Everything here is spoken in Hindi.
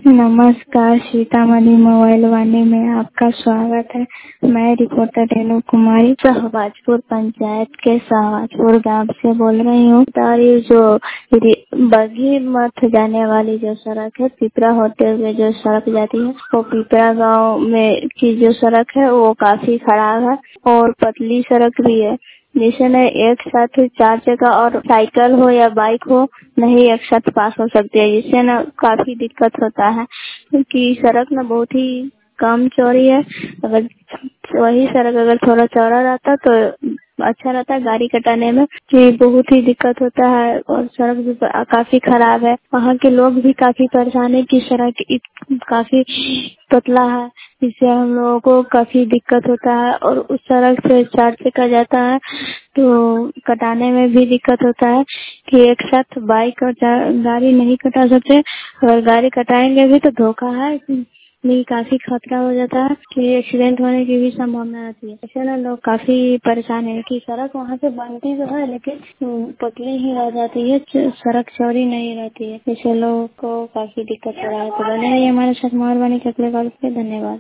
नमस्कार, सीतामढ़ी मोबाइल वाणी में आपका स्वागत है। मैं रिपोर्टर रेणु कुमारी सहबाजपुर पंचायत के सहबाजपुर गांव से बोल रही हूँ। तारी जो बगी मठ जाने वाली जो सड़क है, पिपरा होते हुए जो सड़क जाती है, वो पिपरा गांव में की जो सड़क है वो काफी खराब है और पतली सड़क भी है, जिसे न एक साथ 4 जगह और साइकिल हो या बाइक हो नहीं एक साथ पास हो सकती है, जिससे न काफी दिक्कत होता है क्योंकि सड़क न बहुत ही कम चौड़ी है। अगर वही सड़क अगर थोड़ा चौड़ा रहता तो अच्छा रहता है गाड़ी कटाने में, कि बहुत ही दिक्कत होता है और सड़क भी काफी खराब है। वहाँ के लोग भी काफी परेशान है कि सड़क काफी पतला है, जिससे हम लोगों को काफी दिक्कत होता है और उस सड़क से 4 चक्का जाता है तो कटाने में भी दिक्कत होता है कि एक साथ बाइक और गाड़ी नहीं कटा सकते। अगर गाड़ी कटाएंगे भी तो धोखा है, नहीं काफी खतरा हो जाता है कि एक्सीडेंट होने की भी संभावना रहती है। ऐसे ना लोग काफी परेशान है कि सड़क वहाँ से बनती तो है लेकिन पतली ही रह जाती है, सड़क चौड़ी नहीं रहती है। इससे लोगों को काफी दिक्कत हो रहा है। तो बने रहिए हमारे साथ मोबाइल वाणी के अगले कॉल पे। धन्यवाद।